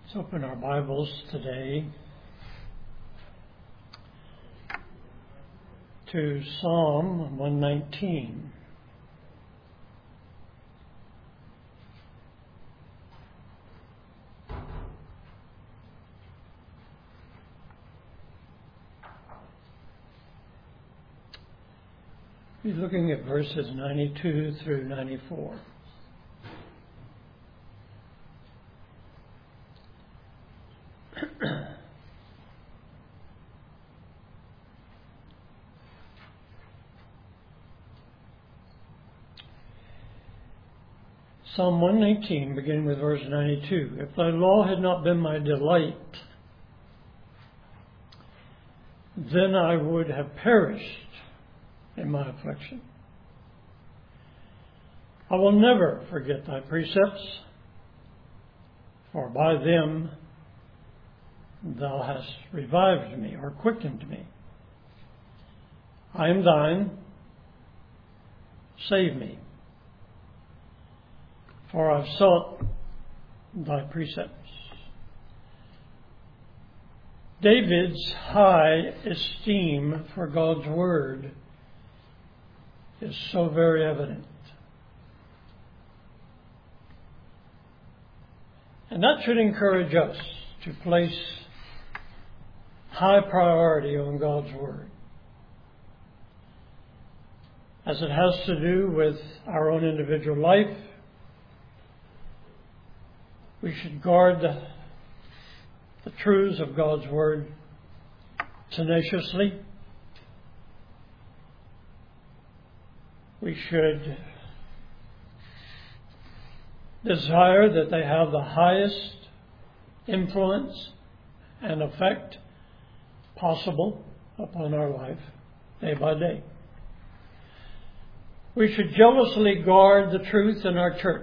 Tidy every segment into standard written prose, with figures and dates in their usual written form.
Let's open our Bibles today to Psalm 119. We're looking at verses 92 through 94. Psalm 119, beginning with verse 92. If thy law had not been my delight, then I would have perished in my affliction. I will never forget thy precepts, for by them thou hast revived me, or quickened me. I am thine, save me, for I've sought thy precepts. David's high esteem for God's word is so very evident. And that should encourage us to place high priority on God's word, as it has to do with our own individual life. We should guard the truths of God's word tenaciously. We should desire that they have the highest influence and effect possible upon our life day by day. We should jealously guard the truth in our church.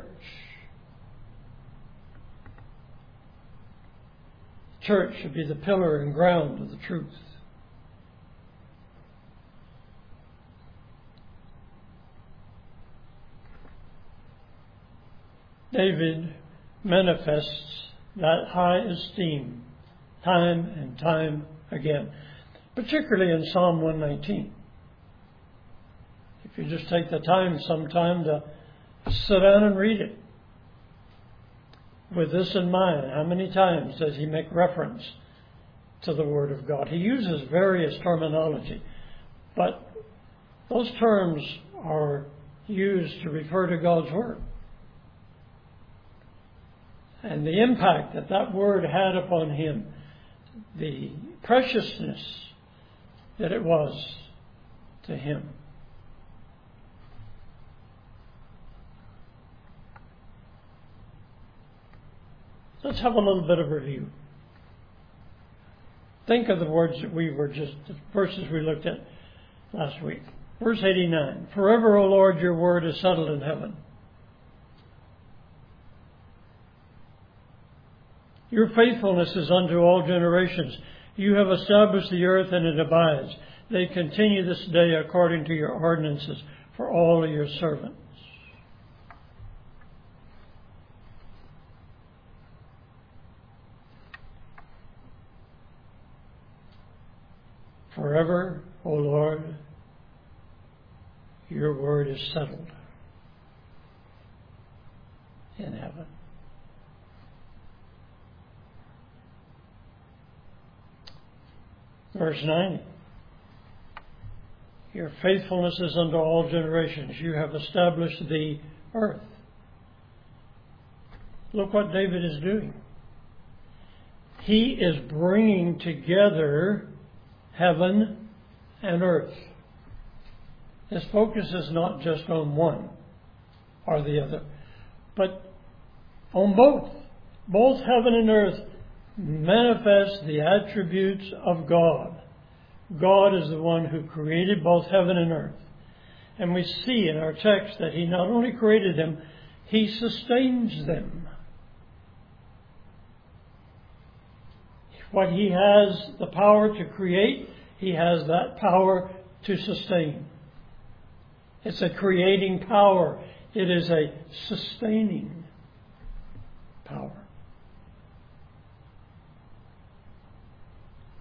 Church should be the pillar and ground of the truth. David manifests that high esteem time and time again, particularly in Psalm 119. If you just take the time sometime to sit down and read it, with this in mind, how many times does he make reference to the Word of God? He uses various terminology, but those terms are used to refer to God's Word. And the impact that that Word had upon him, the preciousness that it was to him. Let's have a little bit of review. Think of the words that the verses we looked at last week. Verse 89, forever, O Lord, your word is settled in heaven. Your faithfulness is unto all generations. You have established the earth and it abides. They continue this day according to your ordinances for all of your servants. Forever, O Lord, your word is settled in heaven. Verse 90. Your faithfulness is unto all generations. You have established the earth. Look what David is doing. He is bringing together heaven and earth. His focus is not just on one or the other, but on both. Both heaven and earth manifest the attributes of God. God is the one who created both heaven and earth. And we see in our text that he not only created them, he sustains them. What he has the power to create, he has that power to sustain. It's a creating power. It is a sustaining power.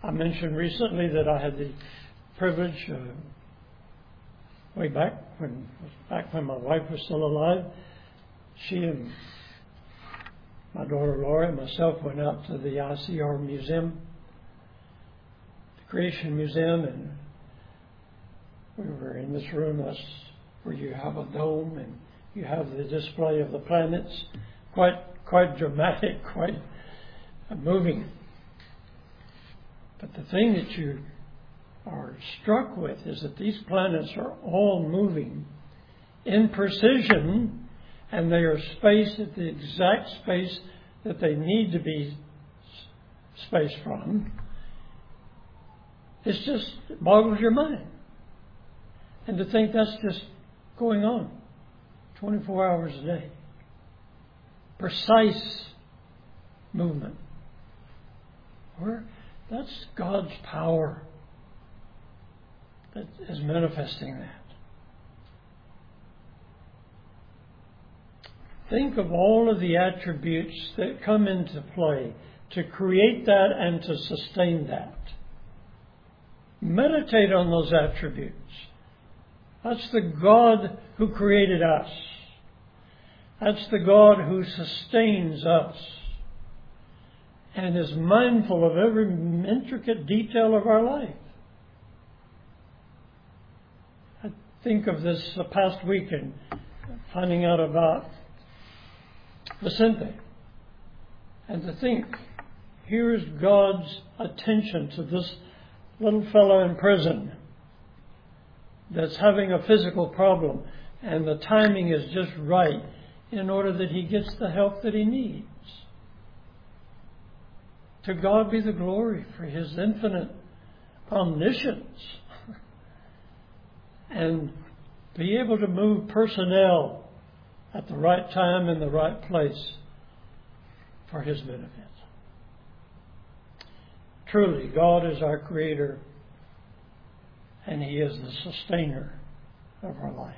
I mentioned recently that I had the privilege, way back when my wife was still alive, she and my daughter Laura and myself went out to the ICR Museum, the Creation Museum, and we were in this room. That's where you have a dome and you have the display of the planets. Quite dramatic, quite moving. But the thing that you are struck with is that these planets are all moving in precision, and they are spaced at the exact space that they need to be spaced from. It just boggles your mind. And to think that's just going on 24 hours a day. Precise movement. That's God's power that is manifesting that. Think of all of the attributes that come into play to create that and to sustain that. Meditate on those attributes. That's the God who created us. That's the God who sustains us and is mindful of every intricate detail of our life. I think of this the past week and finding out about Vicente. And to think, here's God's attention to this little fellow in prison that's having a physical problem, and the timing is just right in order that he gets the help that he needs. To God be the glory for His infinite omniscience and be able to move personnel at the right time in the right place for His benefit. Truly, God is our Creator, and He is the sustainer of our life.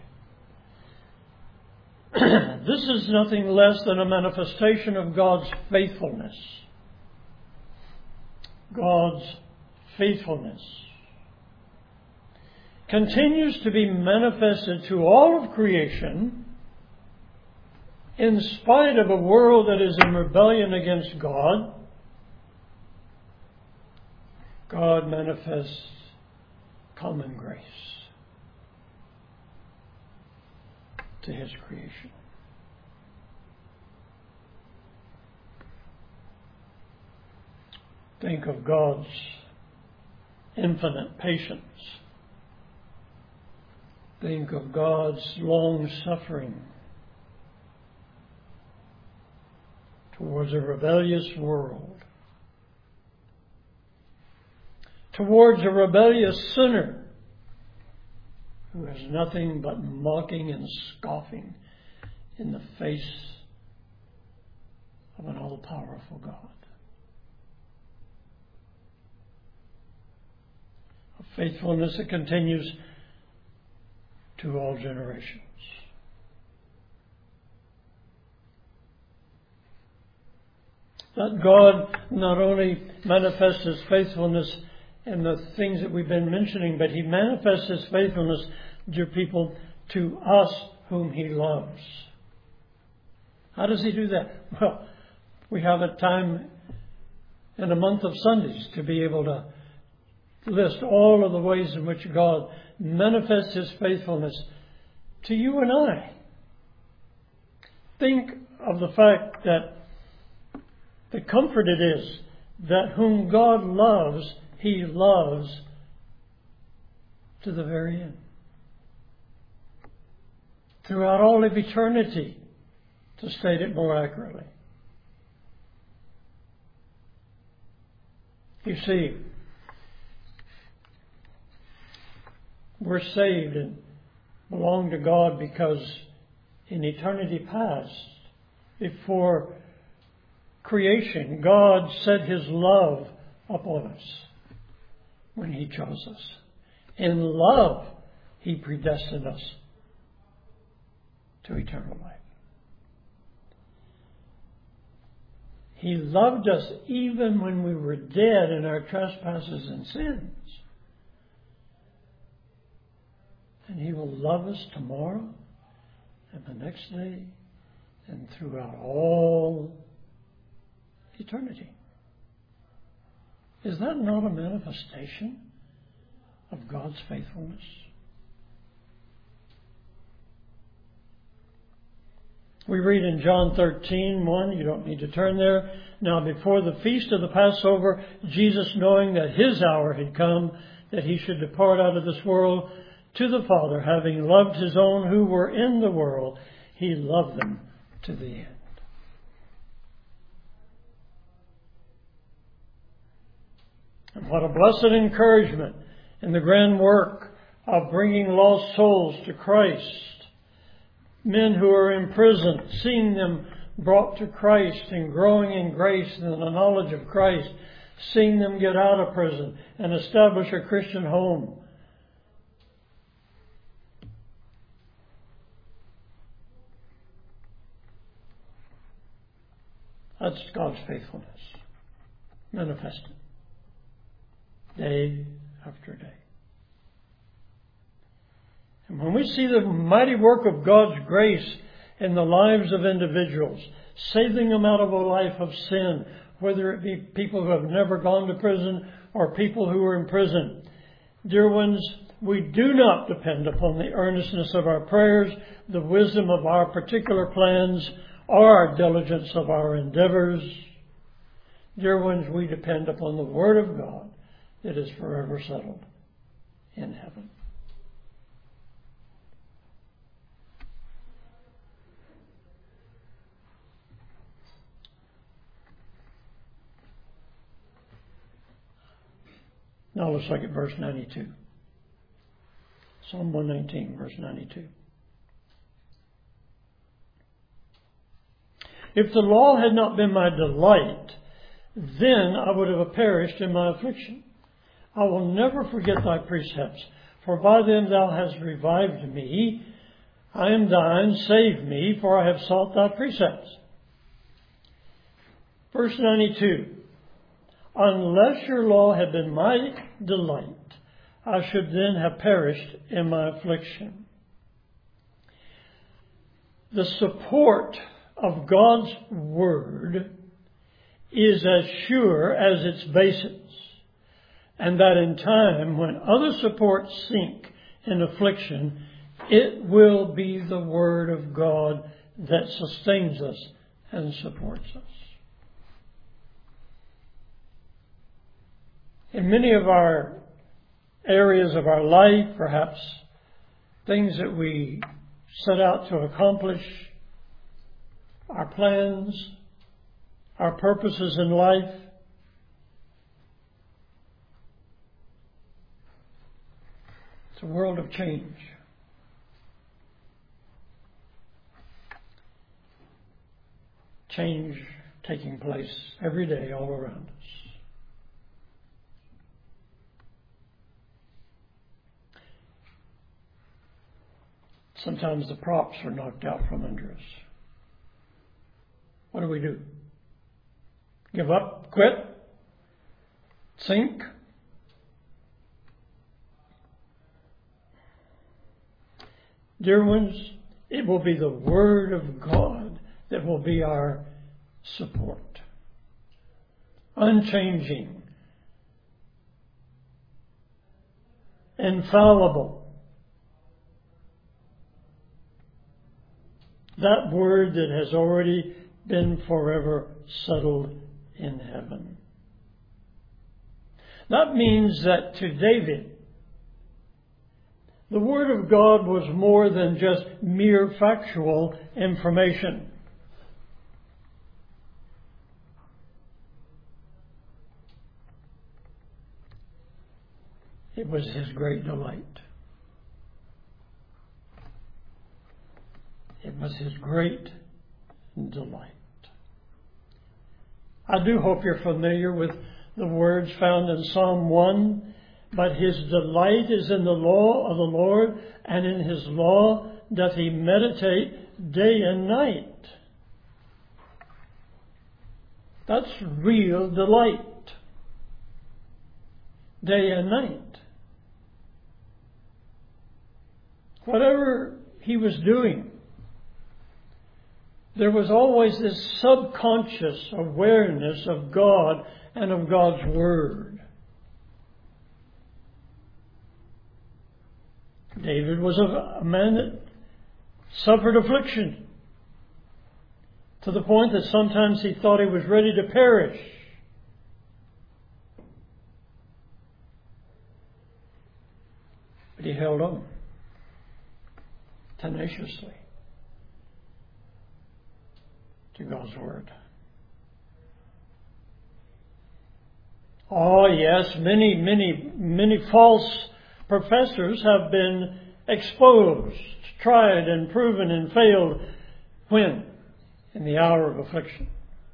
This is nothing less than a manifestation of God's faithfulness. God's faithfulness continues to be manifested to all of creation in spite of a world that is in rebellion against God. God manifests common grace to His creation. Think of God's infinite patience. Think of God's long suffering towards a rebellious world, towards a rebellious sinner who has nothing but mocking and scoffing in the face of an all-powerful God. A faithfulness that continues to all generations. That God not only manifests His faithfulness in the things that we've been mentioning, but He manifests His faithfulness, dear people, to us whom He loves. How does He do that? Well, we have a time in a month of Sundays to be able to list all of the ways in which God manifests His faithfulness to you and I. Think of the fact that the comfort it is that whom God loves, He loves to the very end. Throughout all of eternity, to state it more accurately. You see, we're saved and belong to God because in eternity past, before creation, God set His love upon us when He chose us. In love, He predestined us to eternal life. He loved us even when we were dead in our trespasses and sins. And He will love us tomorrow and the next day and throughout all eternity. Is that not a manifestation of God's faithfulness? We read in John 13:1, you don't need to turn there. Now before the feast of the Passover, Jesus, knowing that His hour had come, that He should depart out of this world to the Father, having loved His own who were in the world, He loved them to the end. And what a blessed encouragement in the grand work of bringing lost souls to Christ. Men who are in prison, seeing them brought to Christ and growing in grace and in the knowledge of Christ, seeing them get out of prison and establish a Christian home. That's God's faithfulness manifested day after day. And when we see the mighty work of God's grace in the lives of individuals, saving them out of a life of sin, whether it be people who have never gone to prison or people who are in prison, dear ones, we do not depend upon the earnestness of our prayers, the wisdom of our particular plans, or our diligence of our endeavors. Dear ones, we depend upon the Word of God that is forever settled in heaven. Now let's look at verse 92. Psalm 119, verse 92. If the law had not been my delight, then I would have perished in my affliction. I will never forget thy precepts, for by them thou hast revived me. I am thine, save me, for I have sought thy precepts. Verse 92. Unless your law had been my delight, I should then have perished in my affliction. The support of God's Word is as sure as its basis, and that in time when other supports sink in affliction, it will be the Word of God that sustains us and supports us. In many of our areas of our life, perhaps things that we set out to accomplish, our plans, our purposes in life, it's a world of change. Change taking place every day all around us. Sometimes the props are knocked out from under us. What do? Give up? Quit? Sink? Dear ones, it will be the Word of God that will be our support. Unchanging. Infallible. That Word that has already been forever settled in heaven. That means that to David, the Word of God was more than just mere factual information. It was his great delight. It was his great delight. I do hope you're familiar with the words found in Psalm 1. But his delight is in the law of the Lord, and in his law doth he meditate day and night. That's real delight. Day and night. Whatever he was doing, there was always this subconscious awareness of God and of God's Word. David was a man that suffered affliction to the point that sometimes he thought he was ready to perish. But he held on tenaciously to God's Word. Oh yes, many false professors have been exposed, tried and proven and failed. When? In the hour of affliction.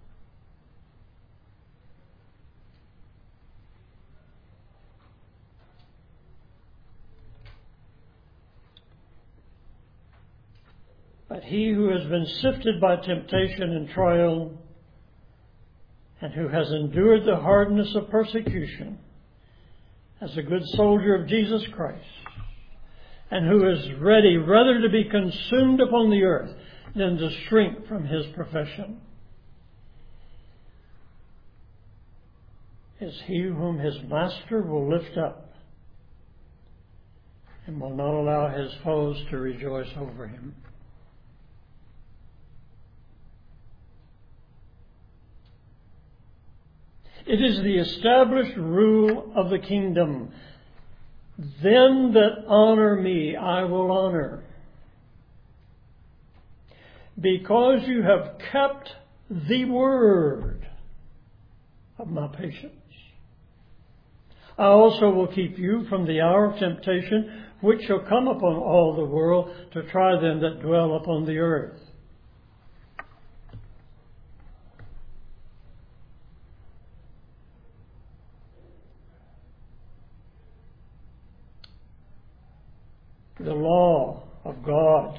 But he who has been sifted by temptation and trial, and who has endured the hardness of persecution, as a good soldier of Jesus Christ, and who is ready rather to be consumed upon the earth than to shrink from his profession, is he whom his master will lift up and will not allow his foes to rejoice over him. It is the established rule of the kingdom. Them that honor me, I will honor, because you have kept the word of my patience. I also will keep you from the hour of temptation, which shall come upon all the world to try them that dwell upon the earth. The law of God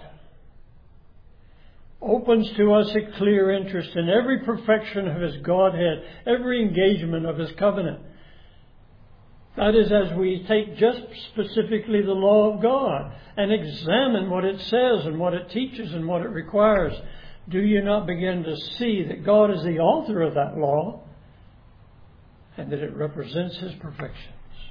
opens to us a clear interest in every perfection of His Godhead, every engagement of His covenant. That is, as we take just specifically the law of God and examine what it says and what it teaches and what it requires, do you not begin to see that God is the author of that law and that it represents His perfection?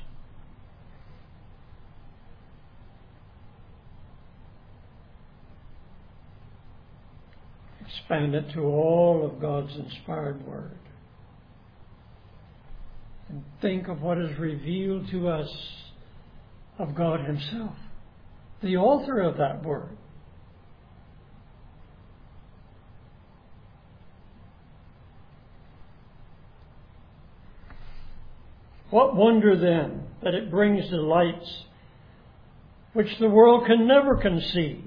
Expand it to all of God's inspired Word. And think of what is revealed to us of God Himself, the author of that Word. What wonder then that it brings delights which the world can never conceive.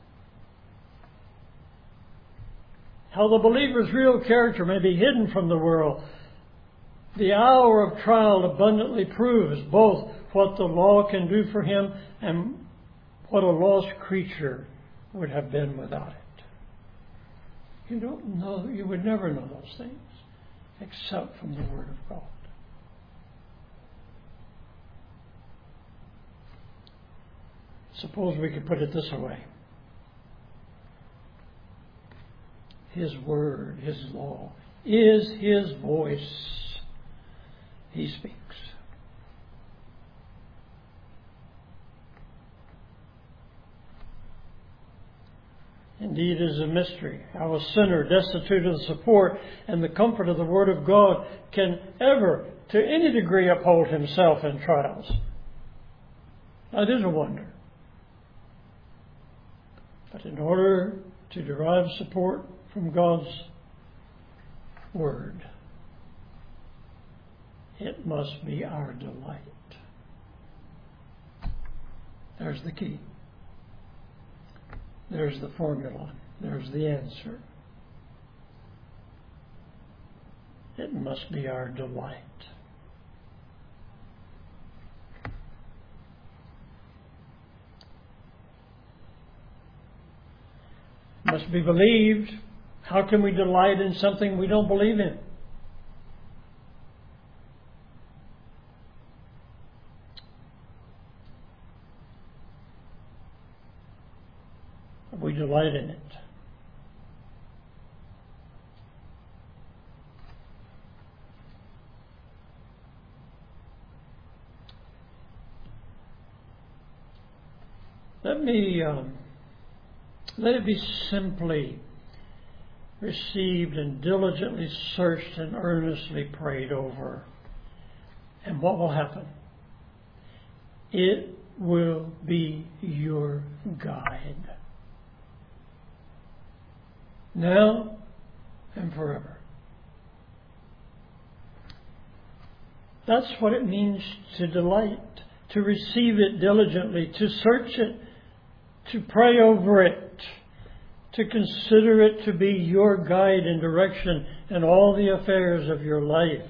How the believer's real character may be hidden from the world. The hour of trial abundantly proves both what the law can do for him and what a lost creature would have been without it. You don't know, you would never know those things except from the Word of God. Suppose we could put it this way. His Word, His law, is His voice. He speaks. Indeed, it is a mystery how a sinner destitute of the support and the comfort of the Word of God can ever, to any degree, uphold himself in trials. That is a wonder. But in order to derive support from God's Word, it must be our delight. There's the key. There's the formula. There's the answer. It must be our delight. It must be believed. How can we delight in something we don't believe in? We delight in it. Let it be simply received and diligently searched and earnestly prayed over. And what will happen? It will be your guide. Now and forever. That's what it means to delight, to receive it diligently, to search it, to pray over it, to consider it to be your guide and direction in all the affairs of your life.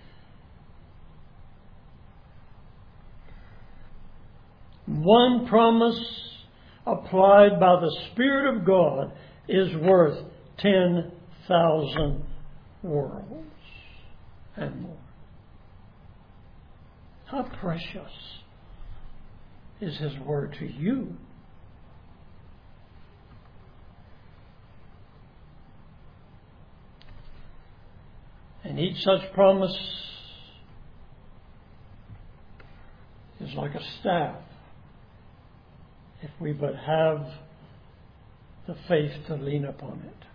One promise applied by the Spirit of God is worth 10,000 worlds and more. How precious is His Word to you? And each such promise is like a staff, if we but have the faith to lean upon it.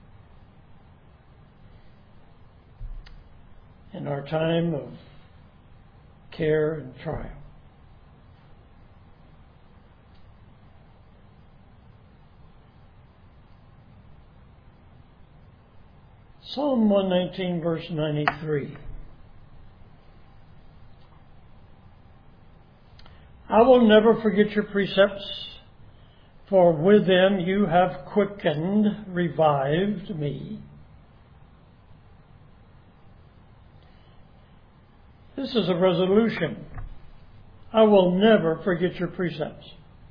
In our time of care and trial, Psalm 119, verse 93. I will never forget your precepts, for with them you have quickened, revived me. This is a resolution. I will never forget your precepts.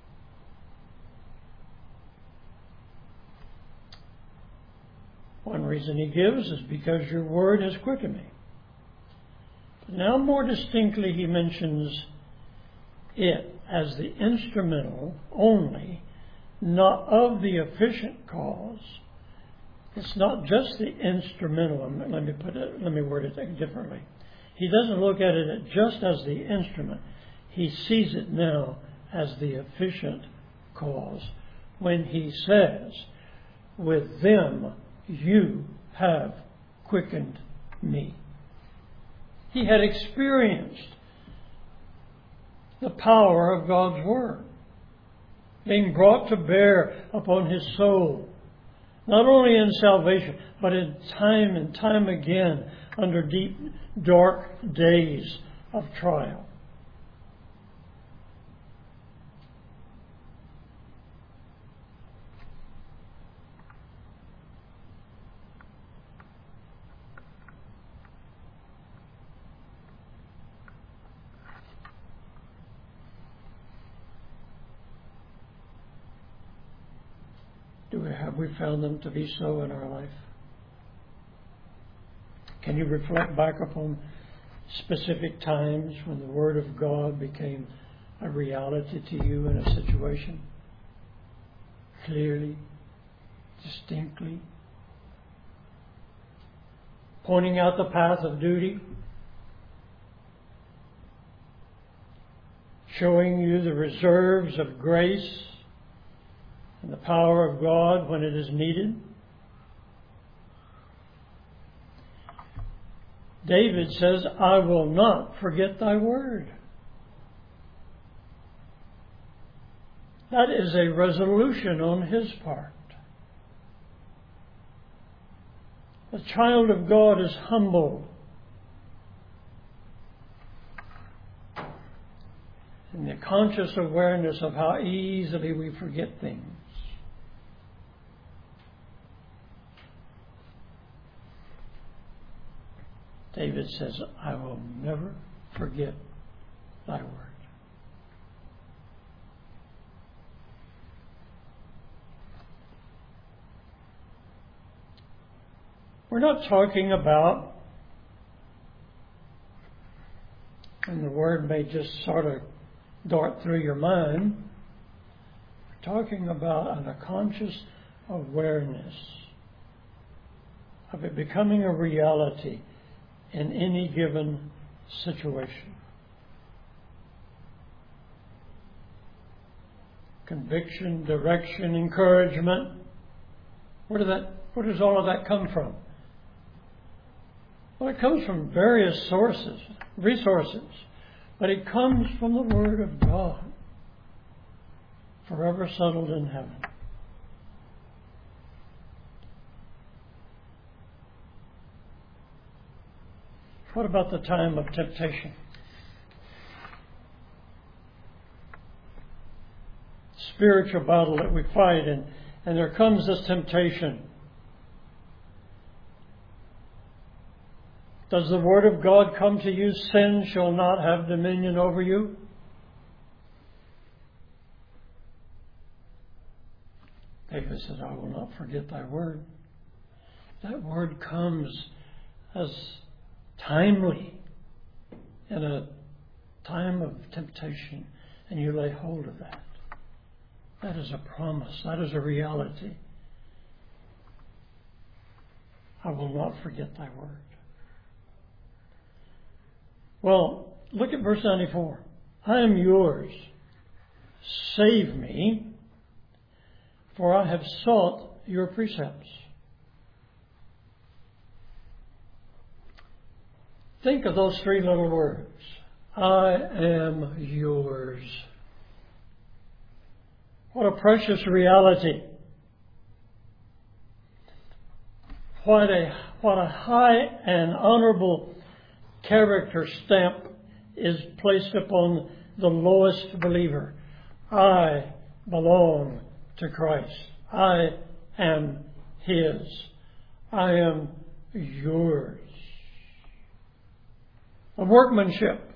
One reason he gives is because your word has quickened me. But now more distinctly he mentions it as the instrumental only, not of the efficient cause. It's not just the instrumental. Let me word it differently. He doesn't look at it just as the instrument. He sees it now as the efficient cause when he says, with them you have quickened me. He had experienced the power of God's Word being brought to bear upon his soul, not only in salvation, but in time and time again under deep, dark days of trial. Have we found them to be so in our life? Can you reflect back upon specific times when the Word of God became a reality to you in a situation? Clearly, distinctly, pointing out the path of duty, showing you the reserves of grace and the power of God when it is needed. David says, I will not forget thy word. That is a resolution on his part. The child of God is humble in the conscious awareness of how easily we forget things. David says, I will never forget thy word. We're not talking about, and the word may just sort of dart through your mind, we're talking about a conscious awareness of it becoming a reality in any given situation. Conviction, direction, encouragement. Where does all of that come from? Well, it comes from various resources, but it comes from the Word of God, forever settled in heaven. What about the time of temptation? Spiritual battle that we fight, and there comes this temptation. Does the Word of God come to you? Sin shall not have dominion over you. David says, I will not forget thy word. That word comes as timely in a time of temptation, and you lay hold of that. That is a promise. That is a reality. I will not forget thy word. Well, look at verse 94. I am yours. Save me, for I have sought your precepts. Think of those three little words. I am yours. What a precious reality. What a high and honorable character stamp is placed upon the lowest believer. I belong to Christ. I am His. I am yours. A workmanship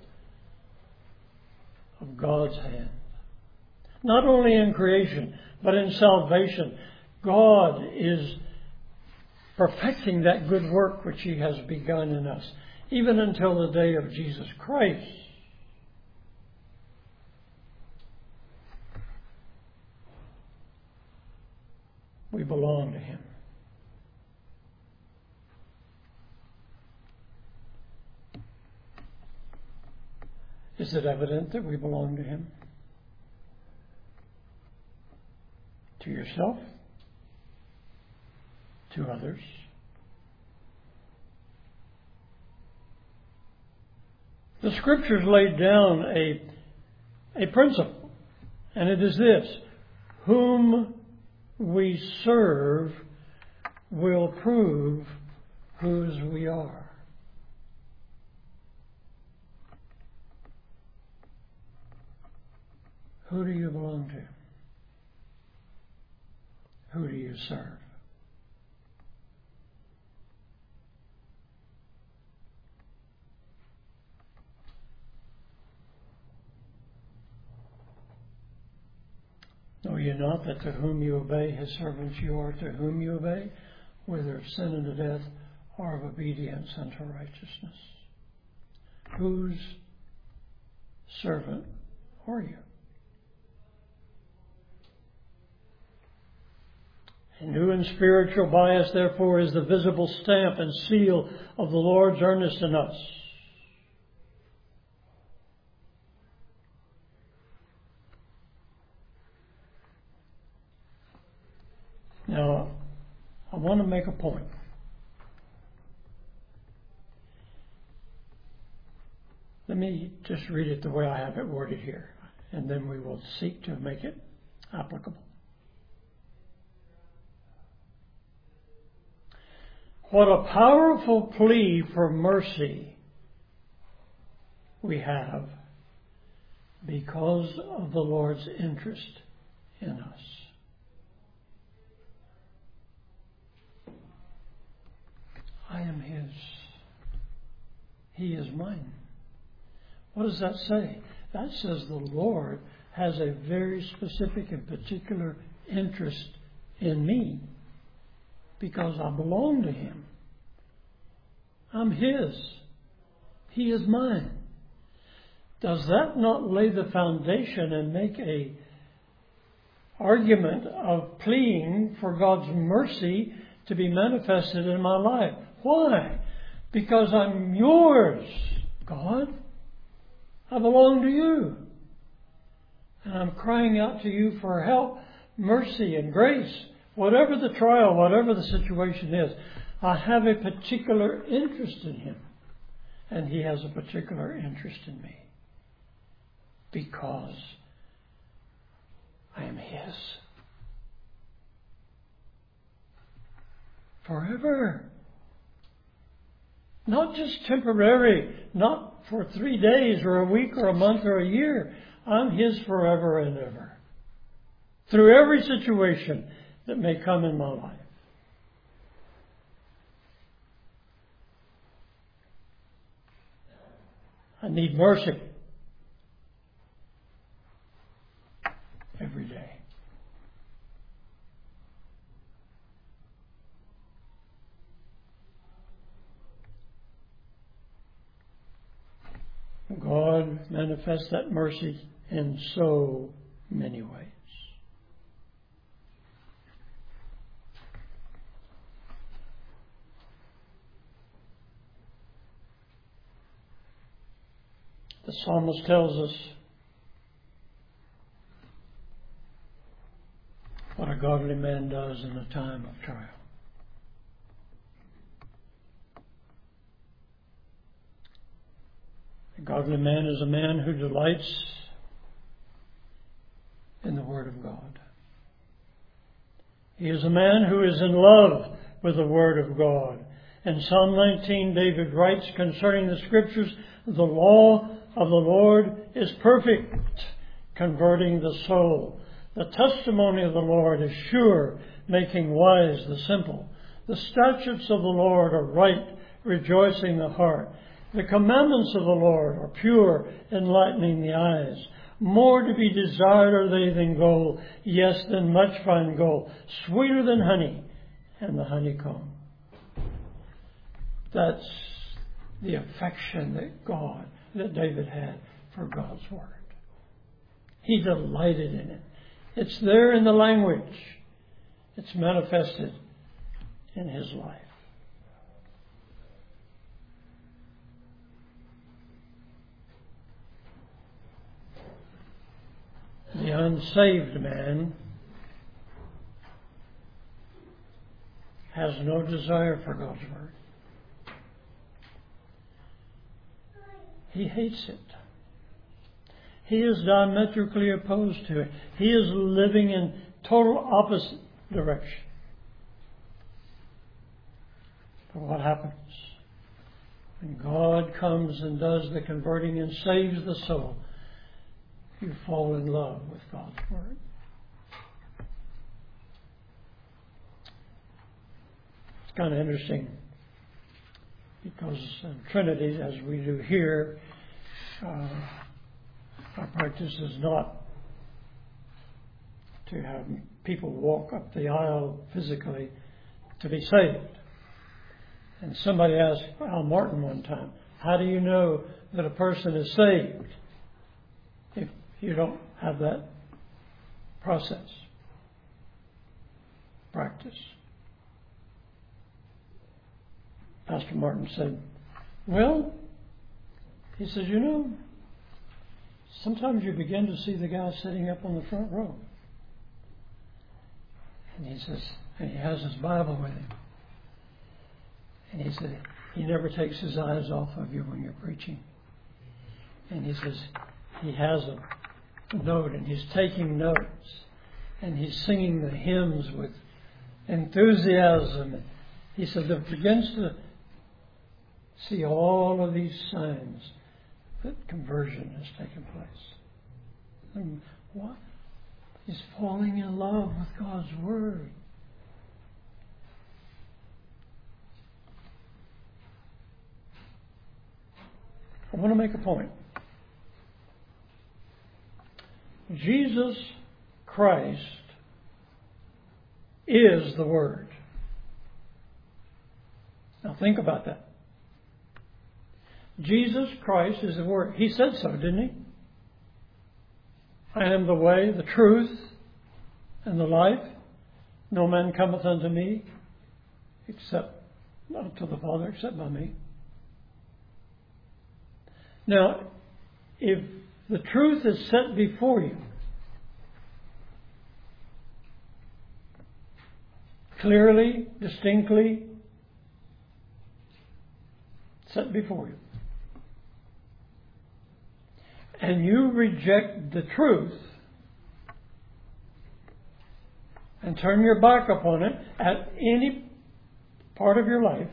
of God's hand. Not only in creation, but in salvation. God is perfecting that good work which He has begun in us, even until the day of Jesus Christ. We belong to Him. Is it evident that we belong to Him? To yourself? To others? The Scriptures laid down a principle, and it is this: whom we serve will prove whose we are. Who do you belong to? Who do you serve? Know ye not that to whom you obey, His servants you are, to whom you obey, whether of sin unto death or of obedience unto righteousness? Whose servant are you? And new and spiritual bias, therefore, is the visible stamp and seal of the Lord's earnest in us. Now, I want to make a point. Let me just read it the way I have it worded here, and then we will seek to make it applicable. What a powerful plea for mercy we have because of the Lord's interest in us. I am His. He is mine. What does that say? That says the Lord has a very specific and particular interest in me because I belong to Him. I'm His. He is mine. Does that not lay the foundation and make a argument of pleading for God's mercy to be manifested in my life. Why? Because I'm yours, God. I belong to you. And I'm crying out to you for help, mercy, and grace. Whatever the trial, whatever the situation is, I have a particular interest in Him. And He has a particular interest in me. Because I am His. Forever. Not just temporary, not for 3 days or a week or a month or a year. I'm His forever and ever. Through every situation that may come in my life. I need mercy every day. God manifests that mercy in so many ways. The psalmist tells us what a godly man does in a time of trial. A godly man is a man who delights in the Word of God. He is a man who is in love with the Word of God. In Psalm 19, David writes concerning the Scriptures, the law of the Lord is perfect, converting the soul. The testimony of the Lord is sure, making wise the simple. The statutes of the Lord are right, rejoicing the heart. The commandments of the Lord are pure, enlightening the eyes. More to be desired are they than gold, yes, than much fine gold, sweeter than honey and the honeycomb. That's the affection that David had for God's Word. He delighted in it. It's there in the language. It's manifested in his life. The unsaved man has no desire for God's Word. He hates it. He is diametrically opposed to it. He is living in total opposite direction. But what happens? When God comes and does the converting and saves the soul, you fall in love with God's Word. It's kind of interesting because in Trinity, as we do here, our practice is not to have people walk up the aisle physically to be saved. And somebody asked Al Martin one time, how do you know that a person is saved if you don't have that practice? Pastor Martin said, well, he says, sometimes you begin to see the guy sitting up on the front row. And he says, and he has his Bible with him. And he said, he never takes his eyes off of you when you're preaching. And he says, he has a note and he's taking notes. And he's singing the hymns with enthusiasm. He said, that begins to see all of these signs that conversion has taken place. And what? He's falling in love with God's Word. I want to make a point. Jesus Christ is the Word. Now think about that. Jesus Christ is the Word. He said so, didn't he? I am the way, the truth, and the life. No man cometh unto me, except not to the Father, except by me. Now, if the truth is set before you, clearly, distinctly set before you, and you reject the truth and turn your back upon it at any part of your life,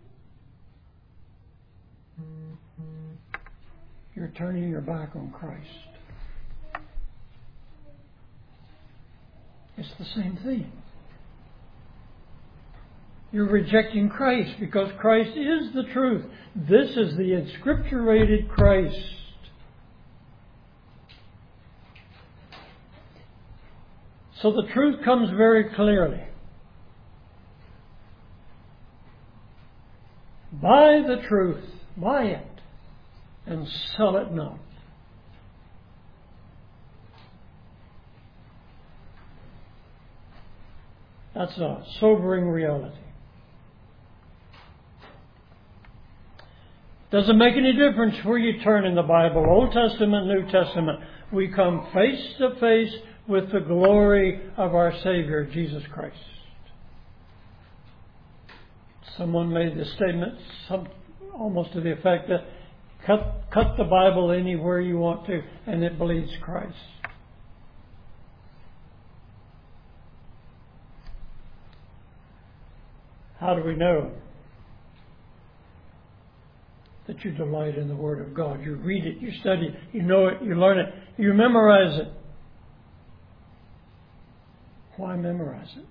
you're turning your back on Christ. It's the same thing. You're rejecting Christ because Christ is the truth. This is the inscripturated Christ. So the truth comes very clearly. Buy the truth, buy it, and sell it not. That's a sobering reality. Doesn't make any difference where you turn in the Bible, Old Testament, New Testament. We come face to face with the glory of our Savior, Jesus Christ. Someone made the statement, almost to the effect that cut the Bible anywhere you want to, and it bleeds Christ. How do we know that you delight in the Word of God? You read it, you study it, you know it, you learn it, you memorize it. Why memorize it?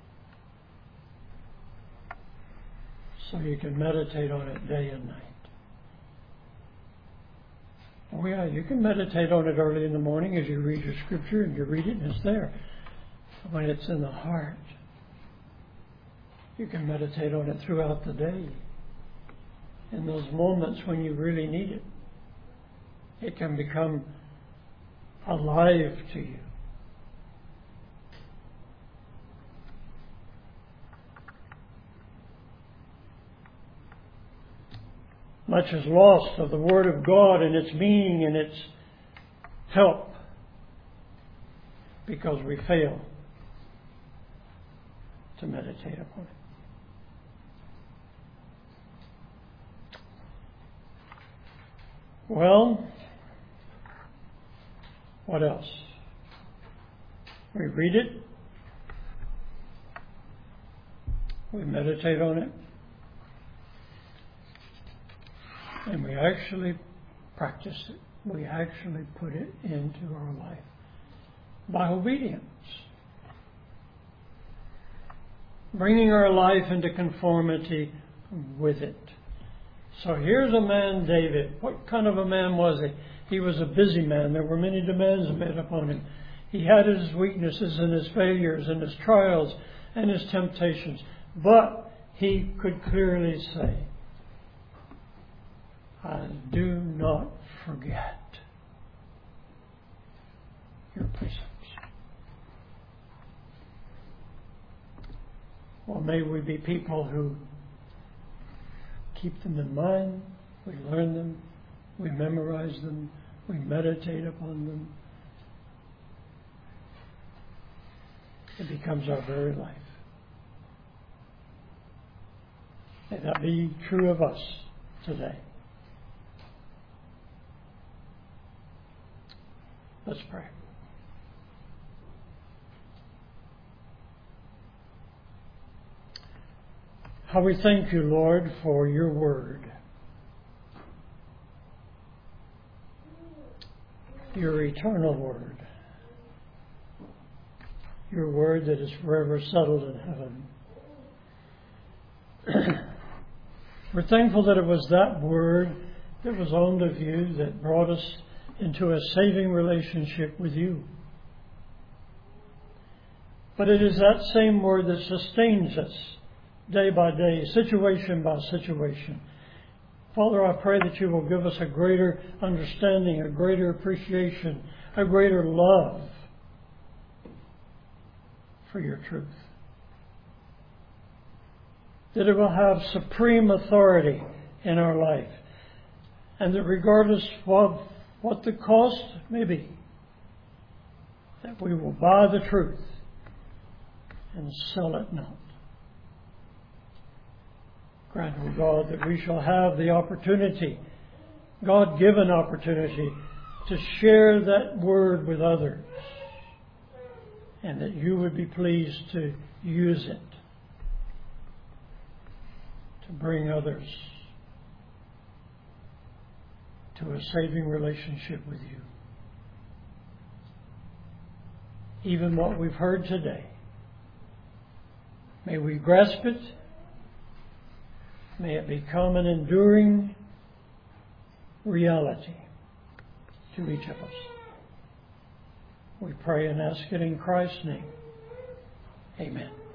So you can meditate on it day and night. Oh yeah, you can meditate on it early in the morning as you read your scripture and you read it and it's there. When it's in the heart, you can meditate on it throughout the day. In those moments when you really need it, it can become alive to you. Much is lost of the Word of God and its meaning and its help because we fail to meditate upon it. Well, what else? We read it. We meditate on it. And we actually practice it. We actually put it into our life by obedience. Bringing our life into conformity with it. So here's a man, David. What kind of a man was he? He was a busy man. There were many demands made upon him. He had his weaknesses and his failures and his trials and his temptations. But he could clearly say, I do not forget your precepts. Well, may we be people who keep them in mind, we learn them, we memorize them, we meditate upon them. It becomes our very life. May that be true of us today. Let's pray. How we thank you, Lord, for your word. Your eternal word. Your word that is forever settled in heaven. We're thankful that it was that word that was owned of you that brought us into a saving relationship with you. But it is that same word that sustains us day by day, situation by situation. Father, I pray that you will give us a greater understanding, a greater appreciation, a greater love for your truth. That it will have supreme authority in our life. And that regardless of what the cost may be, that we will buy the truth and sell it not. Grant, O God, that we shall have the opportunity, God-given opportunity, to share that word with others, and that you would be pleased to use it to bring others to a saving relationship with you. Even what we've heard today, may we grasp it. May it become an enduring reality to each of us. We pray and ask it in Christ's name. Amen.